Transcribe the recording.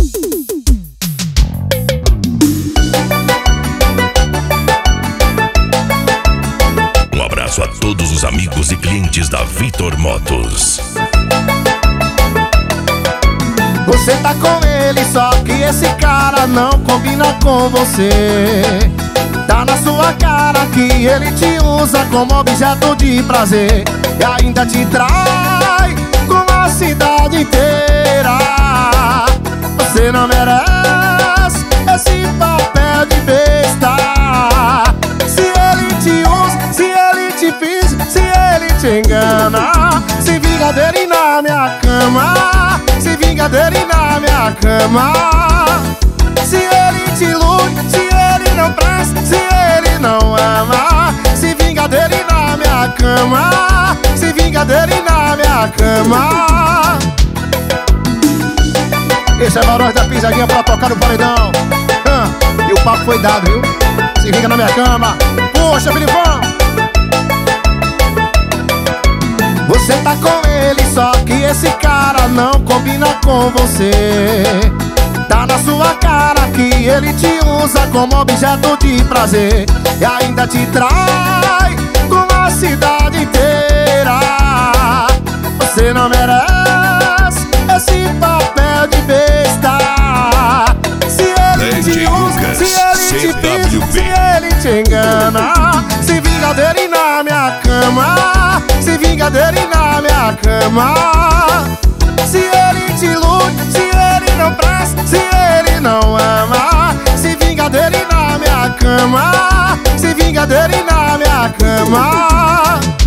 Um abraço a todos os amigos e clientes da Vitor Motos. Você tá com ele, só que esse cara não combina com você. Tá na sua cara que ele te usa como objeto de prazer e ainda te trai com a cidade inteira. Você não merece esse papel de besta. Se ele te usa, se ele te finge, se ele te engana, se vinga dele na minha cama, se vinga dele na minha cama. Se ele te ilude, se ele não presta, se ele não ama, se vinga dele na minha cama, se vinga dele na minha cama. Esse é Barões da Pisadinha pra tocar no paredão. E o papo foi dado, viu? Se vinga na minha cama. Puxa, Filipão! Você tá com ele, só que esse cara não combina com você. Tá na sua cara que ele te usa como objeto de prazer e ainda te trai com a cidade inteira. Você não merece esse papel de besta. Se ele te usa, se ele te finge, se ele te engana, se vinga dele na minha cama, se vinga dele na minha cama. Se ele te ilude, se ele não presta, se ele não ama, se vinga dele na minha cama, se vinga dele na minha cama.